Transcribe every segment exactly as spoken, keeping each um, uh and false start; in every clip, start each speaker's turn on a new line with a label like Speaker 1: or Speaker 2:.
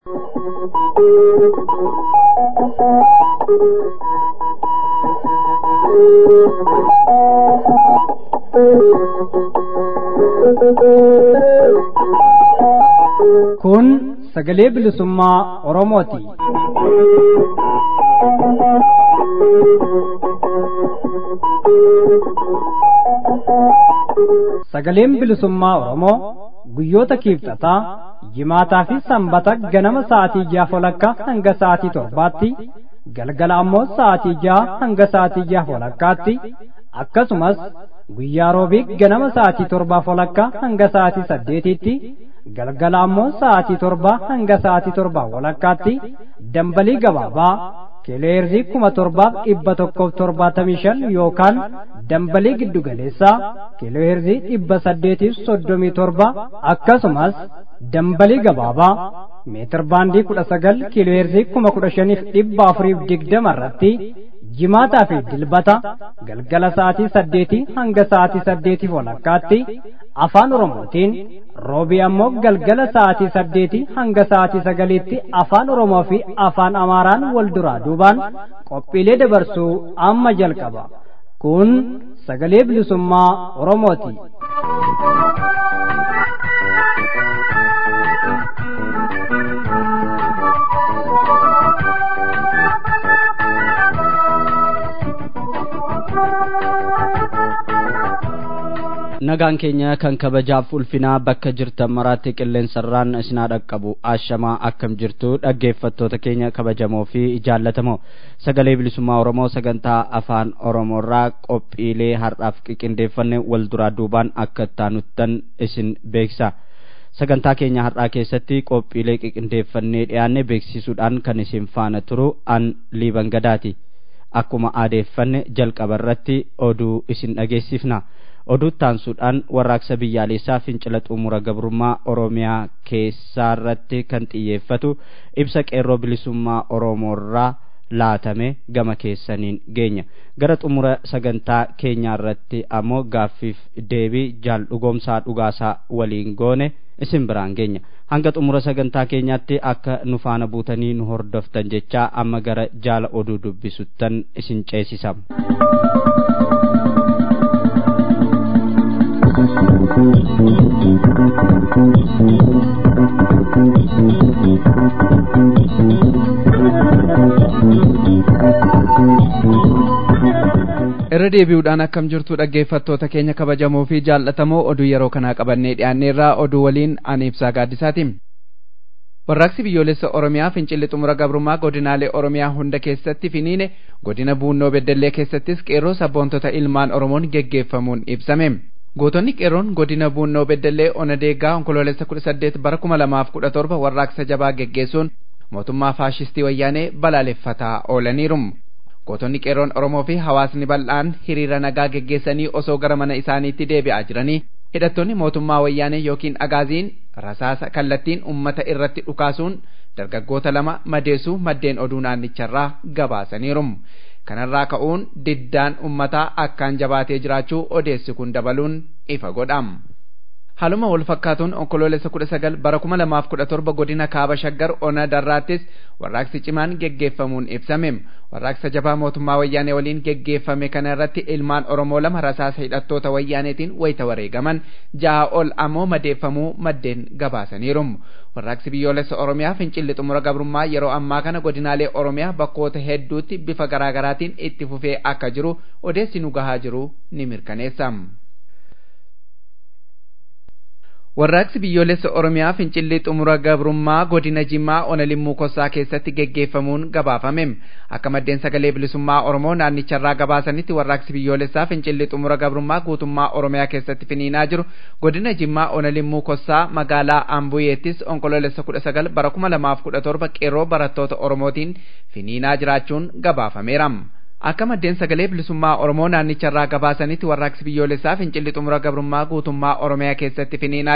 Speaker 1: Kun sagalee bilisummaa Oromooti. Sagaleen bilisummaa Oromoo guyyoota kiibxataa, jimaataa fi sanbata ganama sa'aatii jaha walakkaa hanga sa'aatii torbaatti, galgala ammoo sa'aatii jaha hanga sa'aatii jaha walakkaatti, akkasumas guyyaa roobii ganama sa'aatii torbaa walakkaa hanga sa'aatii saddeetiitti, galgala ammoo sa'aatii torbaa hanga sa'aatii torbaa walakkaatti dambalii gabaabaa kiilooheerzii kuma torbaaf dhibba tokkoof torbaatamii shan yookaan dambalii giddugaleessaa kiilooheerzii dhibba saddeetiif soddomii torba akkasumas dambalii gabaabaa meetir baandii kudha sagal kiilooheerzii kuma kudha shaniif dhibba afuriif digdama irratti jimaataa fi dilbata galgala sa'aatii saddeetii hanga sa'aatii saddeetiif walakkaatti afaan oromootiin roobii ammoo galgala sa'aatii saddeetii hanga sa'aatii sagaliitti afaan oromoo fi afaan amaaraan wal duraa duubaan qophiilee dabarsuu amma jalqaba. Kun sagalee bilisummaa Oromooti.
Speaker 2: Nagaan keenya kan kabajaaf ulfinaa bakka jirtan maraatti qilleensarraan isinaa dhaqqabu ashamaa akkam jirtu dhaggeeffattoota keenya kabajamoo fi jaallatamoo sagalee bilisummaa Oromoo sagantaa afaan Oromoorraa qophiilee har'aaf qindeeffanne wal duraa duubaan akka taanuttan isin beeksisa. Sagantaa keenya har'aa keessatti qophiilee qindeeffannee dhiyaanne beeksisuudhaan kan isin faana turu an Liiban Gadaati. Akkuma aadeeffanne jalqaba irratti oduu isin dhageessifna. Oduu taansuudhaan warraaqsa biyyaalessaa fincila xumura gabrummaa Oromiyaa keessaa irratti kan xiyyeeffatu ibsa qeerroo bilisummaa Oromoorraa laatame gama keessaniin geenya. Gara xumura sagantaa keenyaa irratti ammoo gaaffiif deebii jaal dhugoomsaa dhugaasaa waliin goone isin biraan geenya. Hanga xumura sagantaa keenyaatti akka nu faana buutanii nu hordoftan jechaa amma gara jaala oduu dubbisuttan isin ceesisa.
Speaker 3: Irra deebi'uudhaan akkam jirtu dhaggeeffattoota keenya kabajamoo fi jaallatamoo oduu yeroo kanaa qabannee dhiyaanneerraa oduu waliin ani ibsaa gaaddisaati. Warraaqsi biyyoolessa Oromiyaa fincilli xumura gabrummaa godinaalee Oromiyaa hunda keessatti finiine godina Buunnoo Beddellee keessattis qeerroo sabboontota ilmaan Oromoon geggeeffamuun ibsame. Gootonni qeerroon godina Buunnoo Beddellee Onadeegaa onkoloolessa kudha saddeet bara kuma lamaaf kudha torba warraaqsa jabaa geggeessuun mootummaa faashistii wayyaanee balaaleffataa oolaniiru. Gootonni qeerroon Oromoo fi hawaasni bal'aan hiriira nagaa geggeessanii osoo gara mana isaaniitti deebi'aa jiranii hidhattoonni mootummaa wayyaanee yookiin agaaziin rasaasa kallattiin ummata irratti dhukaasuun dargaggoota lama madeessuu maddeen oduu naannicharraa gabaasaniiru. Kanarraa ka'uun diddaan ummataa akkaan jabaatee jiraachuu odeessi kun dabaluun ifa godham. Haaluma wal fakkaatuun onkoloolessa kudha sagal bara kuma lamaaf kudha torba godina Kaaba Shaggar Ona Darraattis warraaqsi cimaan geggeeffamuun ibsame. Warraaqsa jabaa mootummaa wayyaanee waliin geggeeffame kana irratti ilmaan Oromoo lama rasaasa hidhattoota wayyaaneetiin wayita wareegaman ja'a ol ammoo madeeffamuu maddeen gabaasaniiru. Warraaqsi biyyoolessa Oromiyaa fincilli xumura gabrummaa yeroo ammaa kana godinaalee Oromiyaa bakkoota hedduutti bifa garaagaraatiin itti fufee akka jiru odeessi nu gahaa jiru ni mirkaneessa. Warraaqsi biyyoolessa Oromiyaa fincilli xumura gabrummaa godina Jimmaa Ona Limmuu Kossaa keessatti geggeeffamuun gabaafame. Akka maddeen sagalee bilisummaa Oromoo naannicharraa gabaasanitti warraaqsi biyyoolessaa fincilli xumura gabrummaa guutummaa Oromiyaa keessatti finiinaa jiru godina Jimmaa Ona Limmuu Kossaa magaalaa Ambuyeettis onkoloolessa kudha sagal bara kuma lamaaf kudha torba qeerroo barattoota Oromootiin finiinaa jiraachuun gabaafameera. Akka maddeen sagalee bilisummaa Oromoo naannicharraa gabaasanitti warraaqsi biyyoolessaa fincilli xumura gabrummaa guutummaa Oromiyaa keessatti finiinaa jiru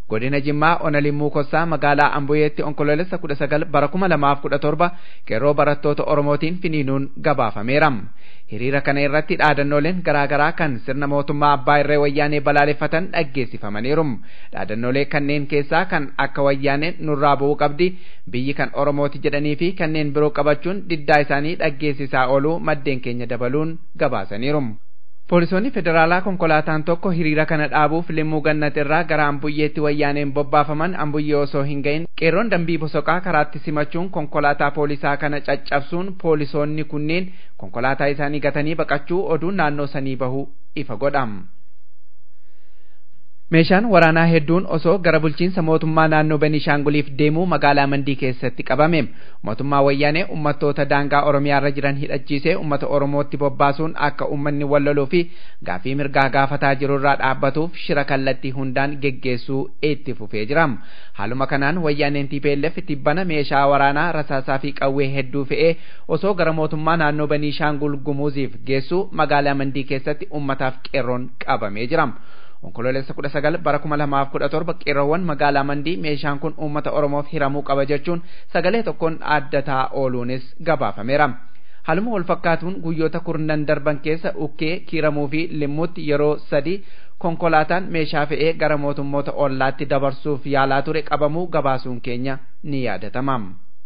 Speaker 3: godina Jimmaa Onalimmuu Kossaa magaalaa Amboyeetti onkoloolessa kudha sagal bara kuma lamaaf kudha torba qeerroo barattoota Oromootiin finiinuun gabaafameera. Hiriira kana irratti dhaadannooleen garaagaraa kan sirna mootummaa abbaa irree wayyaanee balaaleffatan dhaggeessifamaniiru. Dhaadannoolee kanneen keessaa kan akka wayyaaneen nurraa bu'uu qabdi, biyyi kan Oromooti jedhanii fi kanneen biroo qabachuun diddaa isaanii dhaggeessisaa ooluu maddeen keenya dabaluun gabaasaniiru. Poolisoonni federaalaa konkolaataan tokko hiriira kana dhaabuuf limmuu gannat irraa gara Ambuyyeetti wayyaaneen bobbaafaman Ambuyyee osoo hin gahin qeerroon dambii bosoqaa karaatti simachuun konkolaataa poolisaa kana caccabsuun poolisoonni kunneen konkolaataa isaanii gatanii baqachuu oduun naannoo sanii bahu ifa godham. Meeshaan waraanaa hedduun osoo gara bulchiinsa mootummaa naannoo Benishaanguliif deemuu magaalaa Mandii keessatti qabame. Mootummaa wayyaanee uummattoota daangaa Oromiyaa irra jiran hidhachiisee uummata Oromootti bobbaasuun akka uummanni walloluu fi gaafii mirgaa gaafataa jiru irraa dhaabbatuuf shira kallattii hundaan geggeessuu itti fufee jira. Haaluma kanaan wayyaaneen T P L F tibbana meeshaa waraanaa rasaasaa fi qawwee hedduu fe'ee osoo gara mootummaa naannoo Benishaangul Gumuuziif geessuu magaalaa Mandii keessatti uummataaf qeerroon qabamee jira. Onkoloolessa kudha sagal bara kuma lamaaf kudha torba qeerroowwan magaalaa Mandii meeshaan kun uummata Oromoof hiramuu qaba jechuun sagalee tokkoon addataa ooluunis gabaafameera. Haaluma wal fakkaatuun guyyoota kurnan darban keessa ukkee kiiramuu fi limmuutti yeroo sadi konkolaataan meeshaa fe'ee gara mootummoota ollaatti dabarsuuf yaalaa ture qabamuu gabaasuun keenya ni yaadatama.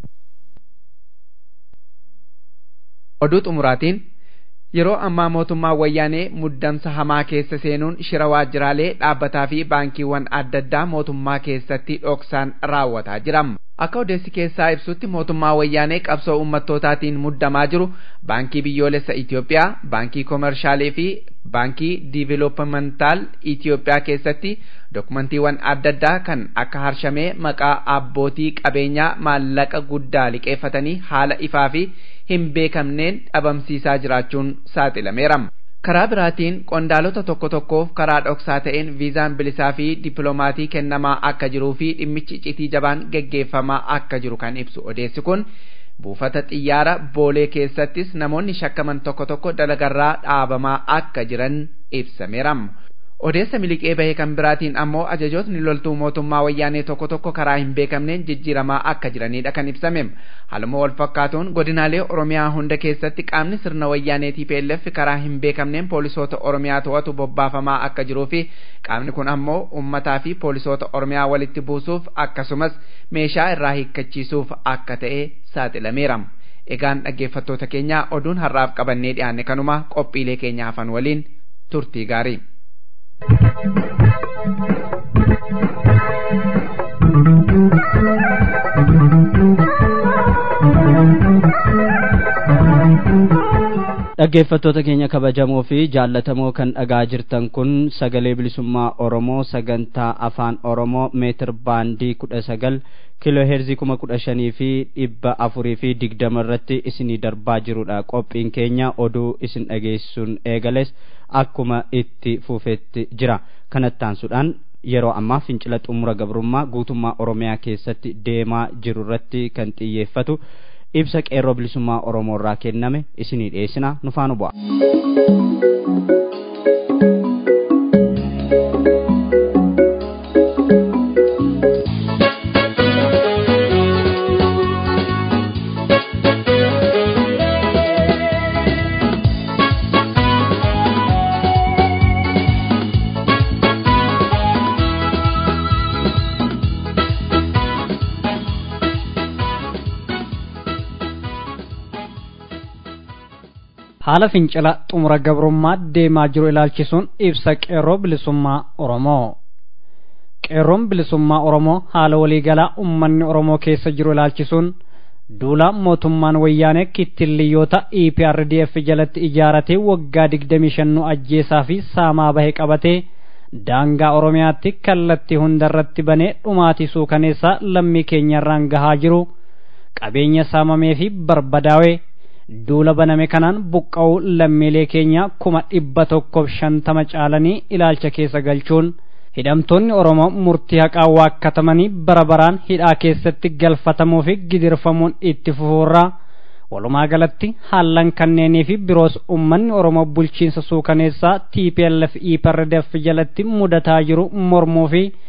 Speaker 3: Oduu xumuraatiin yeroo ammaa mootummaa wayyaanee muddamsa hamaa keessa seenuun shira waajjiraalee dhaabbataa fi baankiiwwan adda addaa mootummaa keessatti dhoksaan raawwataa jira. Akka odeessi keessaa ibsutti mootummaa wayyaanee qabsoo uummattootaatiin muddamaa jiru baankii biyyoolessa Itoophiyaa, baankii koomershaalee fi baankii diivelopmentaal Itoophiyaa keessatti dokumantiiwwan adda addaa kan akka harshamee maqaa abbootii qabeenyaa maallaqa guddaa liqeeffatanii haala ifaa fi hin beekamneen dhabamsiisaa jiraachuun saaxilameera. Karaa biraatiin qondaalota tokko tokkoof karaa dhoksaa ta'een viizaan bilisaa fi dippiloomatii kennamaa akka jiruu fi dhimmichi iccitii jabaan geggeeffamaa akka jiru kan ibsu odeessi kun buufata xiyyaara boolee keessattis namoonni shakkaman tokko tokko dalagarraa dhaabamaa akka jiran ibsameera. Odeessa miliqee bahee kan biraatiin ammoo ajajootni loltuu mootummaa wayyaanee tokko tokko karaa hin beekamneen jijjiiramaa akka jiranidha kan ibsame. Haaluma wal fakkaatuun godinaalee Oromiyaa hunda keessatti qaamni sirna wayyaanee T P L F karaa hin beekamneen poolisoota Oromiyaa to'atu bobbaafamaa akka jiruu fi qaamni kun ammoo uummataa fi poolisoota Oromiyaa walitti buusuuf akkasumas meeshaa irraa hiikkachiisuuf akka ta'e saaxilameera. Egaan dhaggeeffattoota keenya oduun har'aaf qabannee dhiyaanne kanuma qophiilee keenya hafan waliin turtii gaarii.
Speaker 2: dhaggeeffattoota keenya kabajamoo fi jaallatamoo kan dhagaa jirtan kun sagalee bilisummaa Oromoo sagantaa afaan Oromoo meetir baandii kudha sagal kiiloo heerzii kuma kudha shanii fi dhibba afurii fi digdama irratti isinii darbaa jirudha. Qophiin keenya oduu isin dhageessuun eegales akkuma itti fufetti jira. Kanattaansuudhaan yeroo ammaa fincila xumura gabrummaa guutummaa Oromiyaa keessatti deemaa jiru irratti kan xiyyeeffatu ibsa qeerroo bilisummaa Oromoo irraa kenname isinii dhiyeessina, nu faana bu'a.
Speaker 1: haala fincila xumura gabrummaa deemaa jiru ilaalchisuun ibsa qeerroo bilisummaa Oromoo. Qeerroon bilisummaa Oromoo haala waliigalaa uummanni Oromoo keessa jiru ilaalchisuun duula mootummaan wayyaanee kittilliyoota E P R D F jalatti ijaaratee waggaa digdamii shan ajjeesaa fi saamaa bahe qabatee daangaa Oromiyaatti kallattii hundarratti banee dhumaatisuu kaneessa lammii keenyarraan gahaa jiru qabeenya saamamee fi barbadaawee duula baname kanaan buqqa'uu lammiilee keenya kuma dhibba tokkoof shantama caalanii ilaalcha keessa galchuun hidhamtoonni Oromoo murtii haqaa waakkatamanii bara baraan hidhaa keessatti galfatamuu fi gidirfamuun itti fufuurraa walumaa galatti haallan kanneenii fi biroos ummanni Oromoo bulchiinsa suukaneessaa T P L F E P R D F jalatti mudataa jiru mormuu fi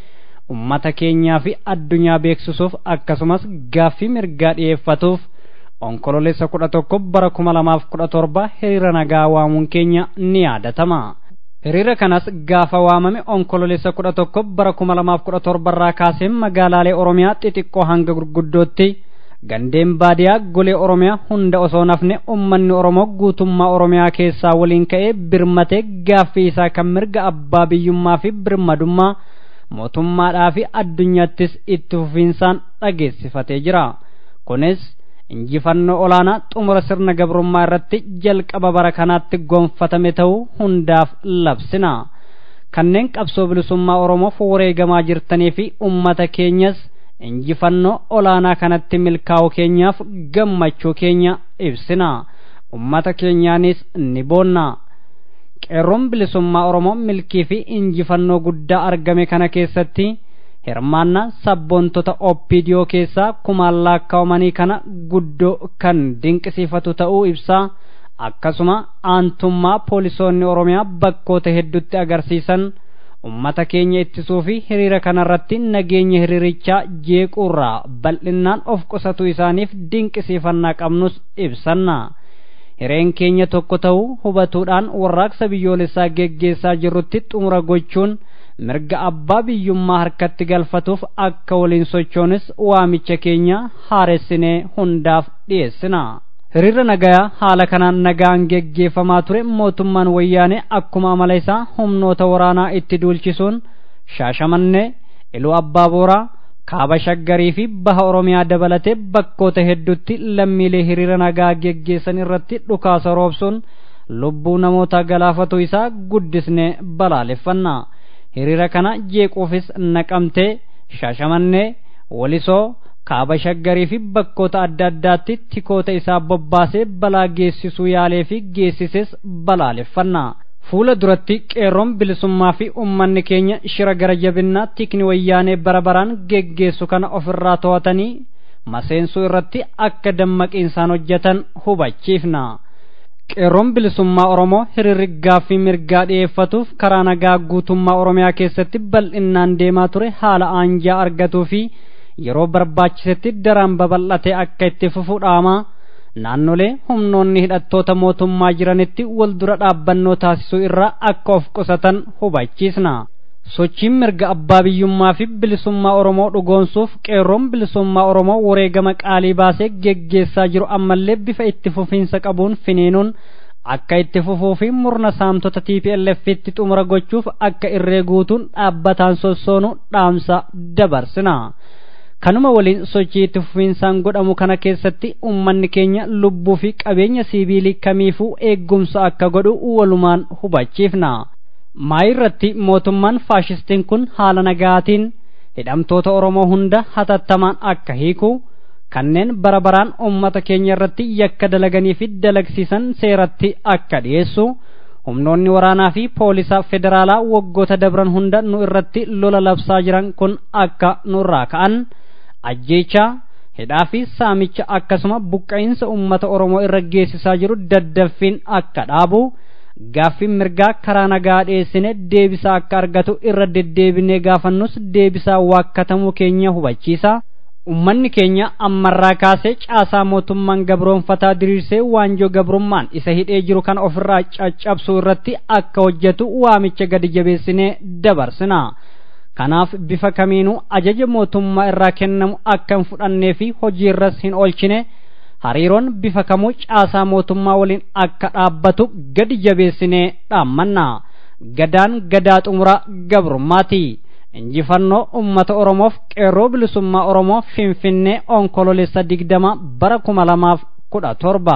Speaker 1: ummata keenyaa fi addunyaa beeksisuuf akkasumas gaaffii mirgaa dhiyeeffatuuf onkololeessa kudha tokko bara kuma lamaaf kudha torba hiriira nagaa waamuun keenya ni yaadatama. Hiriira kanas gaafa waamame onkololeessa kudha tokko bara kuma lamaaf kudha torba irraa kaasee magaalaalee Oromiyaa xixiqqoo hanga gurguddootti gandeen baadiyaa golee Oromiyaa hunda osoo nafne ummanni Oromoo guutummaa Oromiyaa keessaa waliin ka'ee birmatee gaaffii isaa kan mirga abbaa biyyummaa fi birmadummaa mootummaadhaa fi addunyaattis itti fufiinsaan dhageessifatee jira. Kunis injifannoo olaanaa xumura sirna gabrummaa irratti jalqaba bara kanaatti gonfatame ta'uu hundaaf labsina. Kanneen qabsoo bilisummaa Oromoof wareegamaa jirtanii fi ummata keenyas injifannoo olaanaa kanatti milkaa'uu keenyaaf gammachuu keenya ibsina. Ummata keenyaanis ni boonna. Qeerroon bilisummaa Oromoo milkii fi injifannoo guddaa argame kana keessatti hirmaannaa sabboontota Oppiidiyoo keessaa kumaan lakkaa'amanii kana guddoo kan dinqisiifatu ta'uu ibsaa. Akkasuma aantummaa poolisoonni Oromiyaa bakkoota hedduutti agarsiisan ummata keenya ittisuu fi hiriira kanarratti nageenya hiriirichaa jeequurraa bal'innaan of qusatu isaaniif dinqisiifannaa qabnus ibsanna. Hireen keenya tokko ta'uu hubatuudhaan warraaqsa biyyoolessaa geggeessaa jirrutti xumura gochuun mirga abbaa biyyummaa harkatti galfatuuf akka waliin sochoonis waamicha keenya haaressinee hundaaf dhiyeessina. Hiriira nagayaa haala kanaan nagaan geggeeffamaa ture mootummaan wayyaanee akkuma amala isaa humnoota waraanaa itti duulchisuun Shaashamannee, Iluu Abbaa Booraa, Kaaba Shaggarii fi Baha Oromiyaa dabalatee bakkoota hedduutti lammiilee hiriira nagaa geggeessan irratti dhukaasa roobsuun lubbuu namoota galaafatu isaa guddisnee balaaleffanna. Hiriira kana jeequufis Naqamtee, Shaashamannee, Walisoo, Kaaba Shaggarii fi bakkoota adda addaatti tikoota isaa bobbaasee balaa geessisuu yaalee fi geessises balaaleffanna. Fuula duratti qeerroon bilisummaa fi ummanni keenya shira gara jabinnaa tikni wayyaanee bara baraan geggeessu kana ofirraa to'atanii maseensuu irratti akka dammaqiinsaan hojjetan hubachiifna. Qeerroon bilisummaa Oromoo hiriirri gaaffii mirgaa dhiyeeffatuuf karaa nagaa guutummaa Oromiyaa keessatti bal'innaan deemaa ture haala aanjaa argatuu fi yeroo barbaachisetti daraan babal'atee akka itti fufu dhaama. Naannolee humnoonni hidhattoota mootummaa jiranitti wal dura dhaabbannoo taasisuu irraa akka of qusatan hubachiisna. Sochiin mirga abbaa biyyummaa fi bilisummaa Oromoo dhugoonsuuf qeerroon bilisummaa Oromoo wareegama qaalii baasee geggeessaa jiru ammallee bifa itti fufiinsa qabuun finiinuun akka itti fufuu fi murna saamtota T P L F itti xumura gochuuf akka irree guutuun dhaabbataan sossoonu dhaamsa dabarsina. Kanuma waliin sochii itti fufiinsaan godhamu kana keessatti ummanni keenya lubbuu fi qabeenya siibiilii kamiifuu eeggumsa akka godhu walumaan hubachiifna. Maayirratti mootummaan faashistiin kun haala nagaatiin hidhamtoota Oromoo hunda hatattamaan akka hiiku, kanneen bara baraan ummata keenya irratti yakka dalaganii fi dalagsiisan seeratti akka dhiyeessu, humnoonni waraanaa fi poolisaa federaalaa waggoota dabran hunda nu irratti lola labsaa jiran kun akka nurraa ka'an, ajjeechaa, hidhaa fi saamicha akkasuma buqqa'iinsa ummata Oromoo irra geessisaa jiru daddaffiin akka dhaabu, gaaffiin mirgaa karaa nagaa dhiyeessine deebisaa akka argatu irra deddeebinee gaafannus deebisaa waakkatamuu keenya hubachiisa. Ummanni keenya ammarraa kaasee caasaa mootummaan gabroonfataa diriirsee waanjoo gabrummaan isa hidhee jiru kan ofirraa caccabsuu irratti akka hojjetu waamicha gadi jabeessinee dabarsina. Kanaaf bifa kamiinuu ajaja mootummaa irraa kennamu akka hin fudhannee fi hojiirras hin oolchine hariiroon bifa kamuu caasaa mootummaa waliin akka dhaabbatu gadi jabeessinee dhaammanna. Gadaan gadaa xumura gabrummaati. Injifannoo ummata Oromoof qeerroo bilisummaa Oromoo Finfinnee onkololeessa digdama bara kuma lamaaf kudha torba.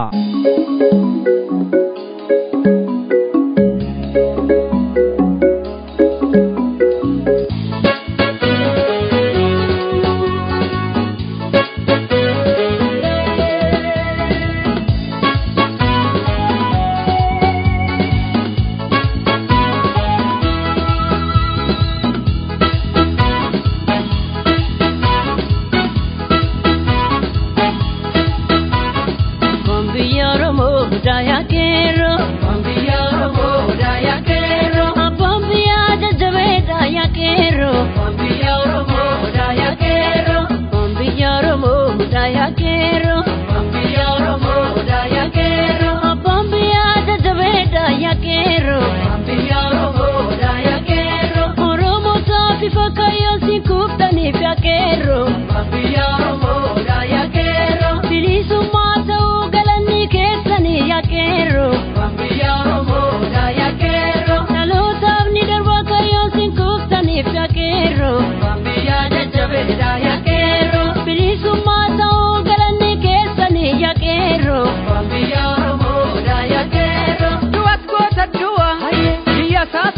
Speaker 4: Daya ke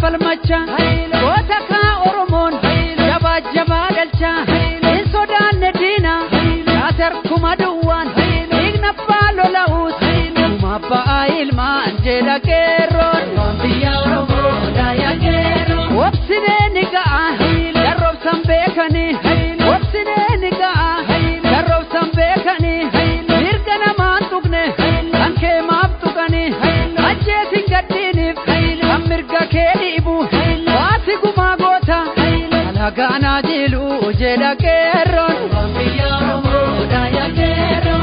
Speaker 4: falmacha goota kaa oromoon jabaa jabaa galcha hin sodaanne diina yaaser kuma duwwaan dhiigna abbaa lola'uus kuma abbaa ilmaan jedha qeerroon biyya oromoo daaya qeerroon wobsinee ni ga'a darroobsan beekanii wobsinee ni ga'a darroobsan beekanii mirga namaan tuqne kan kee maaf tuqanii ajjeesin gaddiiniif kan mirga kee dhiibu baasi gumaa goota alagaanaa jiiluu jedha qeerroon biyya oromoo daaya qeerroon.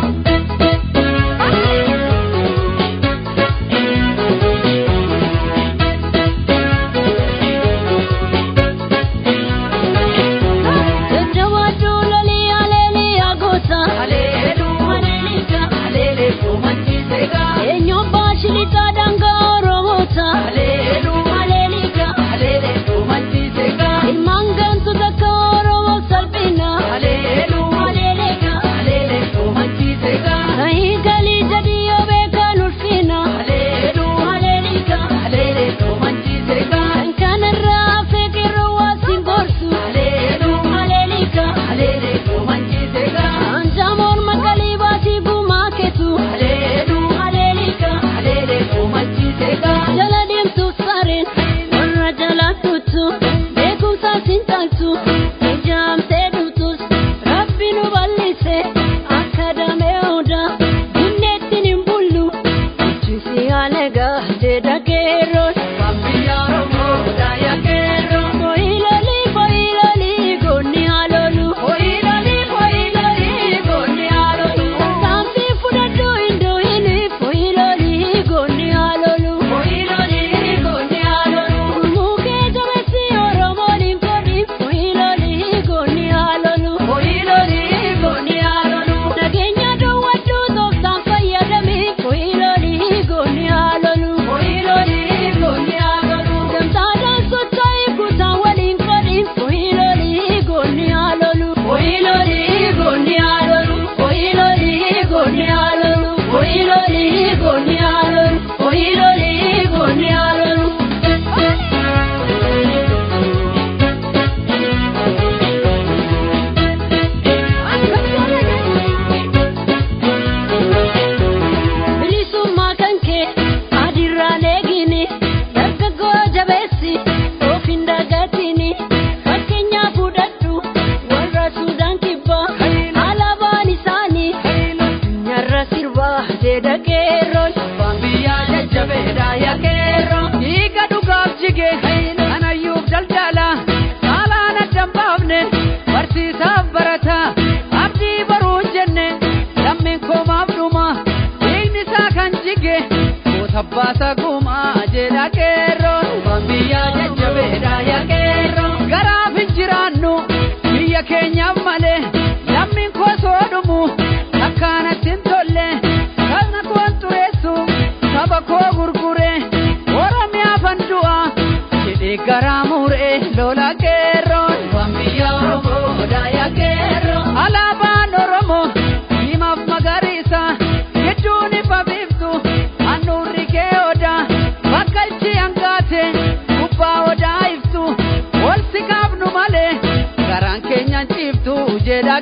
Speaker 4: Tabbata guma jedha qeerroon biyya jajjabeedha yaa qeerroon garaaf hin jiraannu biyya keenyaaf malee lammiin koo soo dhumu akkanatti hin tolle kana koon xureessu saba koo gurgure oromiyaafan du'a jedhee garaa muree lola qeerroon biyya oromoodha yaa qeerroon alaabaan oromoo diimaaf magariisa gidduun ifa biiftu annuurri kee odaa bakka itti hangaate gubbaa odaa iftu ol si kaafnu malee garaan keenyaan ciiftu jedha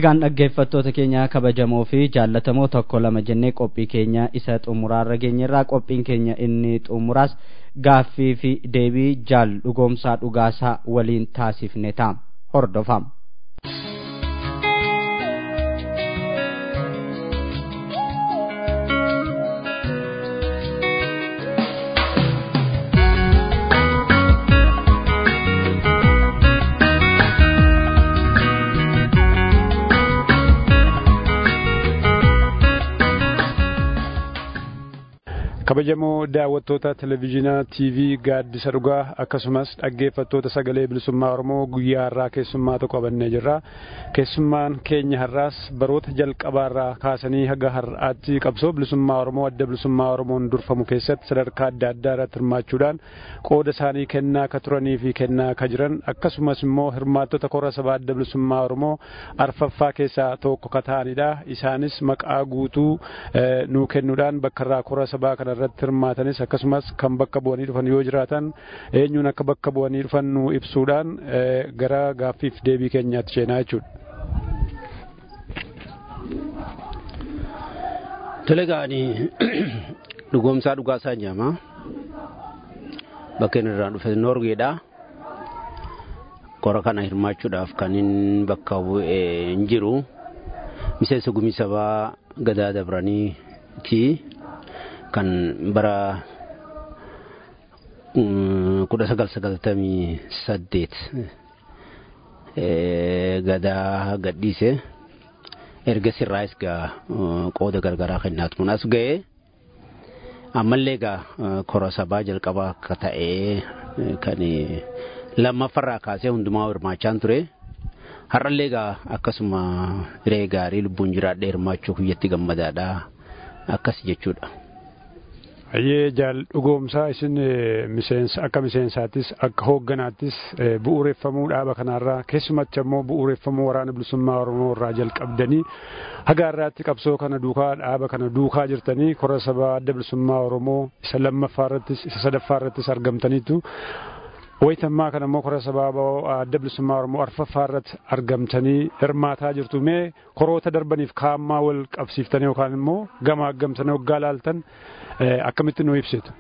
Speaker 2: egaan dhaggeeffattoota keenya kabajamoo fi jaallatamoo tokko lama jennee qophii keenya isa xumuraarra geenyerraa qophiin keenya inni xumuraas gaaffii fi deebii jaal dhugoomsaa dhugaasaa waliin taasifne ta'a hordofaa.
Speaker 5: kabajamoo daawwattoota televiziyoonaa T V gaaddisa dhugaa akkasumas dhaggeeffattoota sagalee bilisummaa Oromoo guyyaa har'aa keessummaa tokko qabannee jirra. Keessummaan keenya har'aas baroota jalqabaarraa kaasanii haga har'aatti qabsoo bilisummaa Oromoo adda bilisummaa Oromoon durfamu keessatti sadarkaa adda addaa irratti hirmaachuudhaan qooda isaanii kennaa akka turanii fi kennaa akka jiran akkasumas immoo hirmaattota kora sabaa adda bilisummaa Oromoo arfaffaa keessaa tokko ka ta'anidha. Isaanis maqaa guutuu nuu kennuudhaan bakka irraa kora sabaa kana irratti hirmaatanis akkasumas kan bakka bu'anii dhufan yoo jiraatan eenyuun akka bakka bu'anii dhufan nu ibsuudhaan gara gaaffiif deebii keenyaatti seenaa jechuudha.
Speaker 6: Telegaanii dhugoomsaa dhugaasaa jedhama. Bakka inni irraa dhufe Noorgeedha. Kora kana hirmaachuudhaaf kan inni bakka bu'ee hin jiru. Miseensa gumii sabaa Gadaa Dabraniiti. Kan bara kudha sagal sagaltamii saddeet Gadaa gadhiise erga sirraayis gaa qooda gargaraa kennaatu munas ga'e ammallee gaa kora sabaa jalqabaa akka ta'e kan lammaffarraa kaasee hundumaa hirmaachaan ture. Har'allee gaa akkasuma hiree gaarii lubbuun jiraadhee hirmaachuu kuyyatti gammadaadha akkas jechuudha.
Speaker 5: Ayyee jaal dhugoomsaa isin miseensa akka miseensaattis akka hoogganaattis bu'uureffamuu dhaaba kanarraa keessumatti immoo bu'uureffamuu waraana bilisummaa Oromoo irraa jalqabdanii haga har'aatti qabsoo kana duukaa dhaaba kana duukaa jirtanii kora sabaa adda bilisummaa Oromoo isa lammaffaa irrattis isa sadaffaa irrattis argamtaniitu. Wayitamaa kana immoo kora sabaa adda bilisummaa Oromoo arfaffaa irratti argamtanii hirmaataa jirtu. Mee koroota darbaniif kaammaa wal qabsiiftanii yookaan immoo gama aggamtanii waggaa laaltan akkamitti nu ibsitu?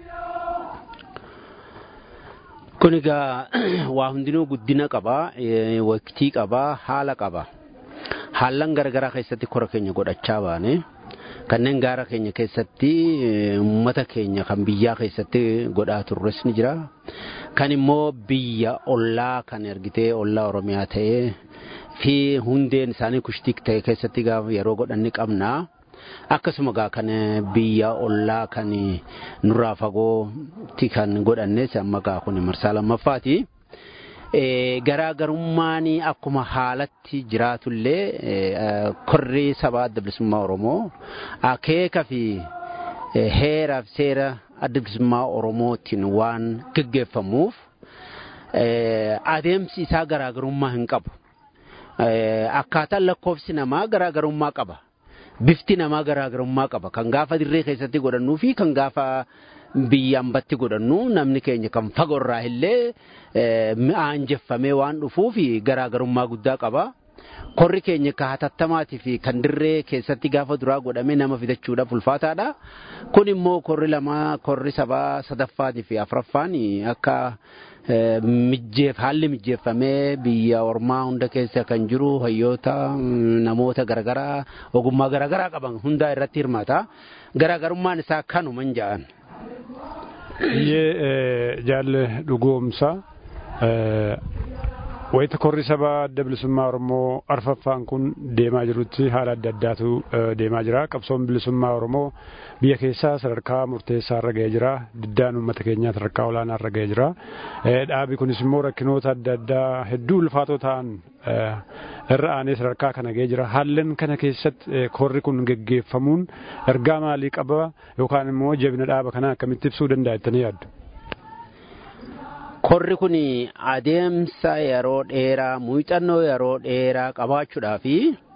Speaker 6: Kun egaa waa hundinuu guddina qaba, waqtii qaba, haala qaba. Haalan garagaraa keessatti kora keenya godhachaa baane kanneen gaara keenya keessatti uummata keenya kan biyyaa keessatti godhaa turres ni jira. Kan immoo biyya ollaa kan ergitee ollaa Oromiyaa ta'ee fi hundeen isaanii kushtiik ta'e keessatti gaafa yeroo godhanni qabna. Akkasuma gaa kan biyya ollaa kan nurraa fagootti kan godhannes amma gaa kun marsaa lammaffaati. Garaagarummaan akkuma haalatti jiraatullee korri sabaa adda bilisummaa Oromoo akeeka fi heera fi seera adda bilisummaa Oromootiin waan gaggeeffamuuf adeemsi isaa garaagarummaa hin qabu. Akkaataan lakkoofsi namaa garaagarummaa qaba. Bifti namaa garaagarummaa qaba. Kan gaafa dirree keessatti godhannuu fi kan gaafa biyyaan batti godhannu namni keenya kan fagoorraa illee mi'aan jeffamee waan dhufuuf garaagarummaa guddaa qaba. Korri keenya ka hatattamaati fi kan dirree keessatti gaafa duraa godhame nama fidachuudhaaf ulfaataadha. Kun immoo korri lama korri sabaa sadaffaatii fi afuraffaan akka mijjeef haalli mijjeeffamee biyya ormaa hunda keessa kan jiru hayyoota namoota garagaraa ogummaa garagaraa qaban hunda irratti hirmaata. Garaagarummaan isaa kanuma hin ja'an.
Speaker 5: Iyyee jaalle dhugoomsa wayita korri sabaa adda bilisummaa Oromoo arfaffaan kun deemaa jirutti haala adda addaatu deemaa jira. Qabsoon bilisummaa Oromoo biyya keessaa sadarkaa murteessaa irra ga'ee jira. Diddaan uummata keenyaa sadarkaa olaanaa irra ga'ee jira. Dhaabi kunis immoo rakkinoota adda addaa hedduu ulfaatoo ta'an irra aanee sadarkaa kana ga'ee jira. Haallan kana keessatti korri kun geggeeffamuun ergaa maalii qaba yookaan immoo jabina dhaaba kanaa akkamitti ibsuu danda'a jettanii yaaddu?
Speaker 6: Korri kun adeemsa yeroo dheeraa muuxannoo yeroo dheeraa qabaachuudhaa fi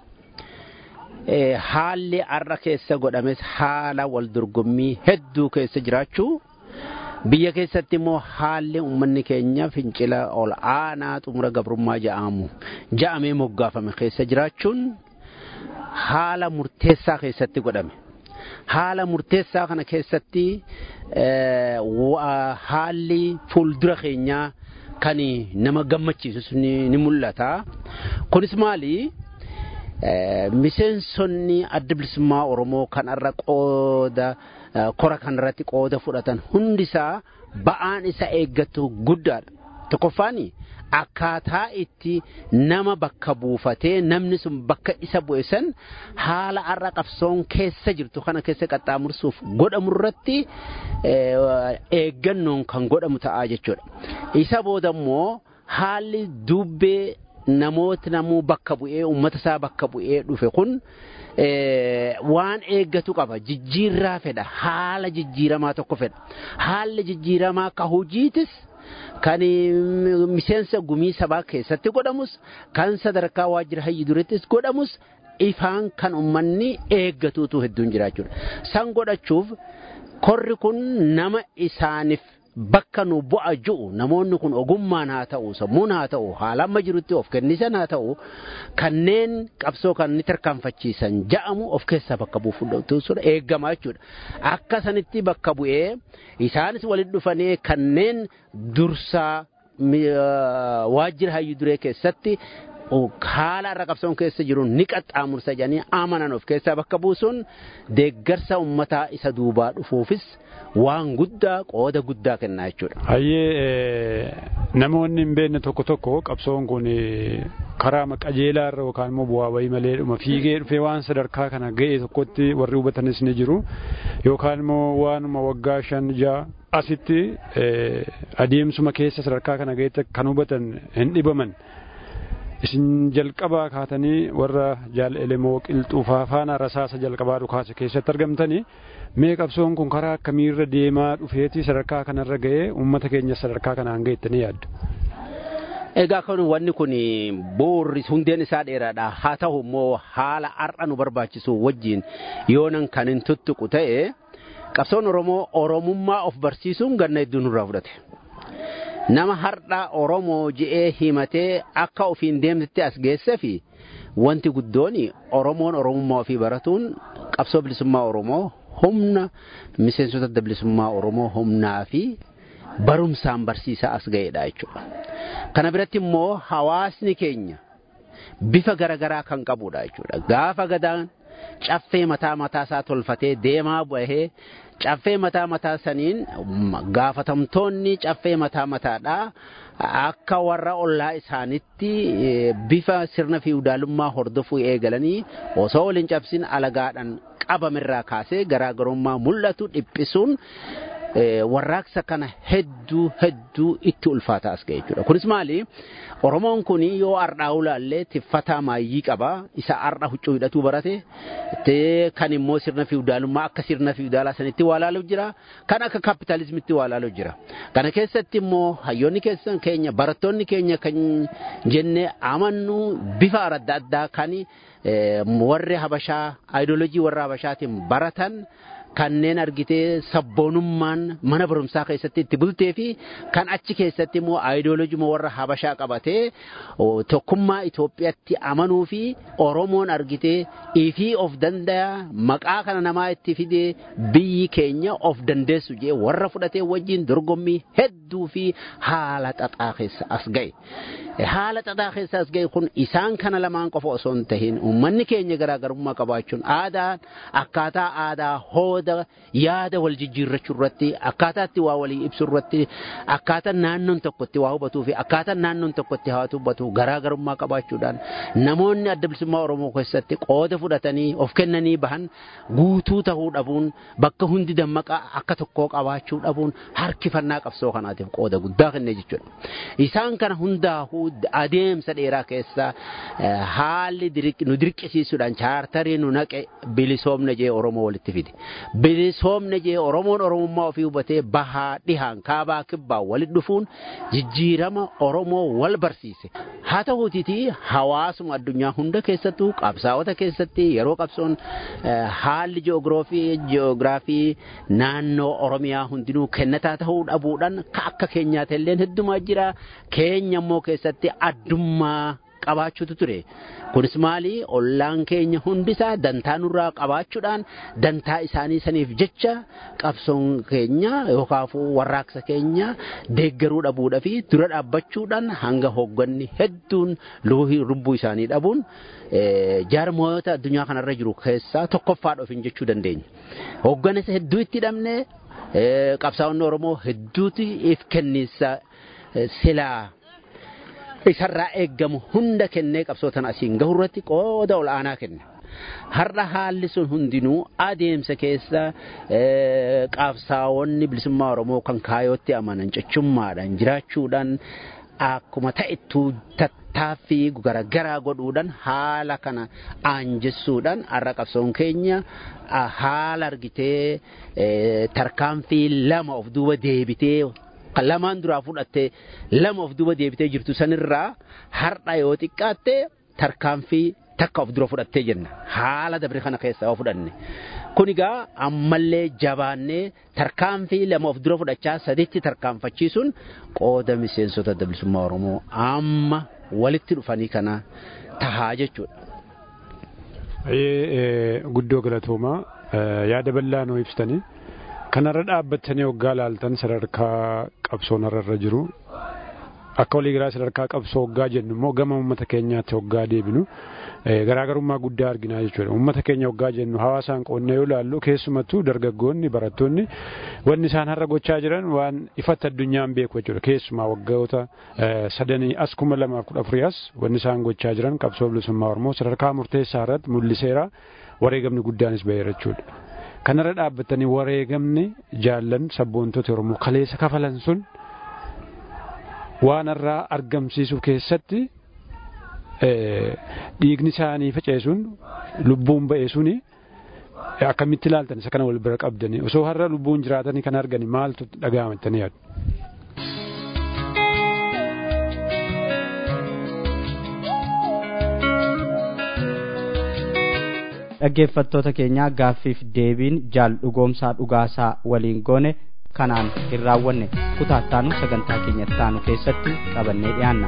Speaker 6: haalli har'a keessa godhames haala wal dorgommii hedduu keessa jiraachuu biyya keessatti immoo haalli uummanni keenya fincila ol aanaa xumura gabrummaa ja'amu ja'amee moggaafame keessa jiraachuun haala murteessaa keessatti godhame. Haala murteessaa kana keessatti haalli fuuldura keenyaa kan nama gammachiisu ni mul'ata. Kunis maali? Miseensonni adda bilisummaa Oromoo kan irra qooda kora kanarratti qooda fudhatan hundisaa ba'aan isa eeggatu guddaadha. Tokkoffaani akkaataa itti nama bakka buufatee namni sun bakka isa bu'esan haala arra qabsoon keessa jirtu kana keessa qaxxaamursuuf godhamu irratti eeggannoon kan godhamu ta'aa jechuudha. Isa booda immoo haalli dubbee namoota namuu bakka bu'ee uummata isaa bakka bu'ee dhufe kun waan eeggatu qaba. Jijjiirraa fedha. Haala jijjiiramaa tokko fedha. Haalli jijjiiramaa ka hojiitis kan miseensa gumii sabaa keessatti godhamus kan sadarkaa waajjira hayyi durettis godhamus ifaan kan uummanni eeggatuutu hedduun jiraachuudha. San godhachuuf korri kun nama isaaniif bakka nu bu'a jiru namoonni kun ogummaan haa ta'u sammuun haa ta'u haala amma jirutti of kennisan haa ta'u kanneen qabsoo kan ni tarkaanfachiisan ja'amu of keessaa bakka buufuudha eeggamaa jechuudha. Akka sanitti bakka bu'ee isaanis walitti dhufanii kanneen dursaa waajjira hayyu duree keessatti haala irra qabsoon keessa jiru ni qaxxaamursa jedhanii amanan of keessaa bakka buusuun deeggarsa uummataa isa duubaa dhufuufis waan guddaa qooda guddaa kennaa jechuudha.
Speaker 5: Hayyee namoonni hin beekne tokko tokko qabsoon kun karaa qajeelaa irra yookaan immoo bu'aa bahii malee dhuma fiigee dhufee waan sadarkaa kana ga'e tokkotti warri hubatanis ni jiru yookaan immoo waanuma waggaa shan ja'a asitti adeemsuma keessa sadarkaa kana ga'etti kan hubatan hin dhibaman. Isin jalqabaa kaatanii warra jaalelemoo qilxuufaa faana rasaasa jalqabaa dhukaase keessatti argamtanii mee qabsoon kun karaa akkamiirra deemaa dhufeeti sadarkaa kanarra ga'ee uummata keenya sadarkaa kanaan ga'ettanii yaaddu?
Speaker 6: Egaa kun wanni kun boorri hundeen isaa dheeraadha. Haa ta'u immoo haala har'a nu barbaachisu wajjin yoonan kan hin tuttuqu ta'e qabsoon Oromoo Oromummaa of barsiisuun ganna hedduu nurraa fudhate. Nama har'a Oromoo je'ee himatee akka ofiin deemsitti as geessee fi wanti guddoon Oromoon Oromummaa ofii baratuun qabsoo bilisummaa Oromoo humna miseensota adda bilisummaa Oromoo humnaa fi barumsaan barsiisaa as ga'eedha jechuudha. Kana biratti immoo hawaasni keenya bifa garagaraa kan qabudha jechuudha. Gaafa gadaan caffee mataa mataa isaa tolfatee deemaa bahee caffee mataa mataa saniin gaafatamtoonni caffee mataa mataadhaa akka warra ollaa isaanitti bifa sirna fiiwudaalummaa hordofuu eegalanii osoo waliin cabsin alagaadhaan qabamirraa kaasee garaagarummaa mul'atu dhiphisuun warraaqsa kana hedduu hedduu itti ulfaataa as ga'e jechuudha. Kunis maali? Oromoon kun yoo har'aa ulaallee tiffataa maayyii qaba. Isa har'a huccuu hidhatuu barate kan immoo sirna fiiwudaalummaa akka sirna fiiwudaalaa sanitti waa laaluuf jira. Kan akka kaapitaalizimitti waa laaluuf jira. Kana keessatti immoo hayyoonni keessan keenya barattoonni keenya kan jenne amannu bifa adda addaa kan warri Habashaa ayidooloojii warra Habashaatiin baratan kanneen argitee sabboonummaan mana barumsaa keessatti itti bultee fi kan achi keessatti immoo ayidooloojii warra Habashaa qabatee tokkummaa Itoophiyaatti amanuu fi Oromoon argitee ifii of danda'a maqaa kana namaa itti fidee biyyi keenya of dandeessu jee warra fudhatee wajjin dorgommii hedduu fi haala xaxaa keessa as ga'e. Haala xaxaa keessa as ga'e kun isaan kana lamaan qofa osoo hin tahin uummanni keenya garaagarummaa qabaachuun aadaan akkaataa aadaa hooda yaada wal jijjiirrachuu irratti akkaataatti waa walii ibsuu irratti akkaataa naannoon tokkotti waa hubatuu fi akkaataa naannoon tokkotti haa hubatu garaagarummaa qabaachuudhaan namoonni adda bilisummaa Oromoo keessatti qooda fudhatanii of kennanii bahan guutuu ta'uu dhabuun bakka hundi dammaqaa akka tokkoo qabaachuu dhabuun harkifannaa qabsoo kanaatiif qooda guddaa kennee jechuudha. Isaan kana hundaa'uu adeemsa dheeraa keessa haalli nu dirqisiisuudhaan chaartarii nu naqe bilisoomne jee Oromoo walitti fide. Bilisoomne jee Oromoon Oromummaa ofii hubatee bahaa dhihaan kaabaa kibbaa walitti dhufuun jijjiirama Oromoo wal barsiise. Haa ta'uutii hawaasuma addunyaa hunda keessattuu qabsaa'ota keessatti yeroo qabsoon haalli ji'oogiraafii naannoo Oromiyaa hundinuu kennataa ta'uu dhabuudhaan akka keenyaatti illee heddumaa jira. Keenya immoo keessatti addummaa qabaachuutu ture. Kunis maali ollaan keenya hundisaa dantaa nurraa qabaachuudhaan dantaa isaanii saniif jecha qabsoon keenya yookaan warraaqsa keenya deeggaruu dhabuudhaa fi dura dhaabbachuudhaan hanga hoogganni hedduun lubbuu isaanii dhabuun jaarmoota addunyaa kanarra jiru keessaa tokkoffaa dhofin jechuu dandeenya. Hooggansa hedduu itti hidhamne qabsaa'onni Oromoo hedduuti if kenniisa silaa isarraa eeggamu hunda kennee qabsootan asiin gahurratti qooda ol'aanaa kenne. Har'a haalli sun hundinuu adeemsa keessa qabsaa'onni bilisummaa Oromoo kan kaayootti amanan cechummaadhaan jiraachuudhaan akkuma ta'ettuu tattaaffii garagaraa godhuudhaan haala kana aanjessuudhaan har'a qabsoon keenya haala argitee tarkaanfii lama of duuba deebitee kan lamaan duraa fudhattee lama of duuba deebitee jirtu sanirraa har'a yoo xiqqaatte tarkaanfii takka of dura fudhattee jenna haala dabre kana keessaa yoo fudhanne kun egaa ammallee jabaannee tarkaanfii lama of dura fudhachaa sadiitti tarkaanfachiisuun qooda miseensota bilisummaa Oromoo amma walitti dhufanii kana tahaa jechuudha.
Speaker 5: Guddoo galatoomaa yaada bal'aa nuu ibsitanii kanarra dhaabbatanii waggaa laaltan sadarkaa qabsoon irra jiru akka walii garaa sadarkaa qabsoo waggaa jennu immoo gama uummata keenyaatti waggaa deebinu garaagarummaa guddaa arginaa jechuudha. Uummata keenya waggaa jennu hawaasaan qoonnee yoo ilaallu keessumattuu dargaggoonni barattoonni wanni isaan har'a gochaa jiran waan ifatti addunyaan beeku jechuudha. Keessumaa waggoota sadanii as kuma lamaaf kudha afurii as wanni isaan gochaa jiran qabsoo bilisummaa Oromoo sadarkaa murteessaa irratti mul'iseera wareegamni guddaanis baheera jechuudha. Kanarra dhaabbatanii wareegamni jaallan sabboontota Oromoo kaleessa kafalan sun waan irraa argamsiisuu keessatti dhiigni isaanii faceesuun lubbuun ba'e suni akkamitti ilaaltan isa kana wal bira qabdanii osoo har'a lubbuun jiraatanii kan argani maaltu dhaga'amatanii yaadu.
Speaker 2: Dhaggeeffattoota keenyaa gaaffiif deebiin jaal dhugoomsaa dhugaasaa waliin goone kanaan hin raawwanne kutaattaanu sagantaa keenyatti taanu keessatti qabannee dhiyaanna.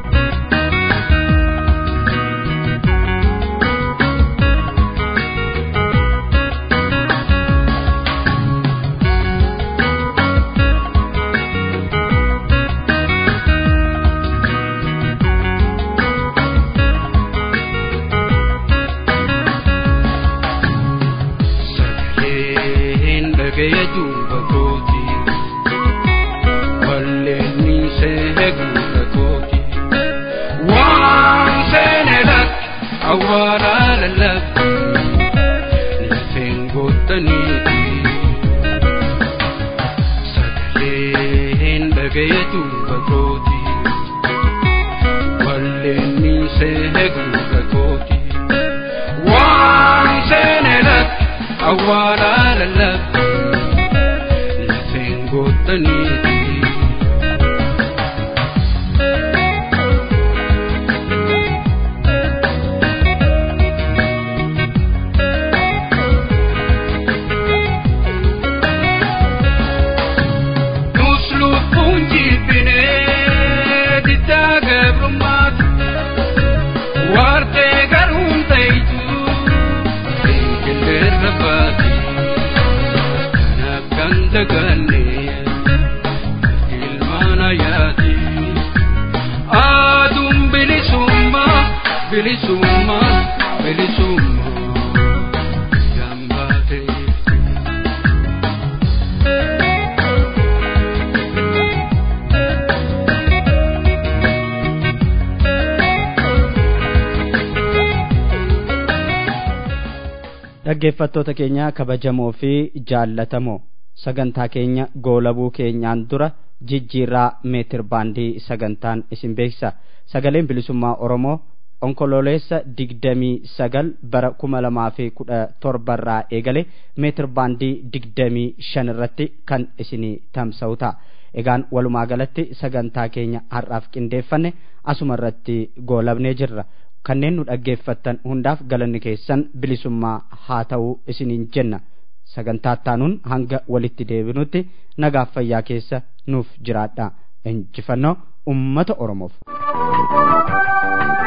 Speaker 2: Dhaggeeffattoota keenya kabajamoo fi jaallatamoo sagantaa keenya goolabuu keenyaan dura jijjiirraa meetir baandii sagantaan isin beeksisa. Sagaleen bilisummaa Oromoo onkololeessa digdamii sagal bara kuma lamaa fi kudha torbarraa eegale meetir baandii digdamii shan irratti kan isinii tamsa'u ta'a. Egaan walumaa galatti sagantaa keenya har'aaf qindeeffanne asuma irratti goolabnee jirra. Kanneen nu dhaggeeffattan hundaaf galanni keessan bilisummaa haa ta'uu isiniin jenna. Sagantaa taanuun hanga walitti deebinutti nagaaf fayyaa keessa nuuf jiraadha. Injifannoo ummata Oromoof.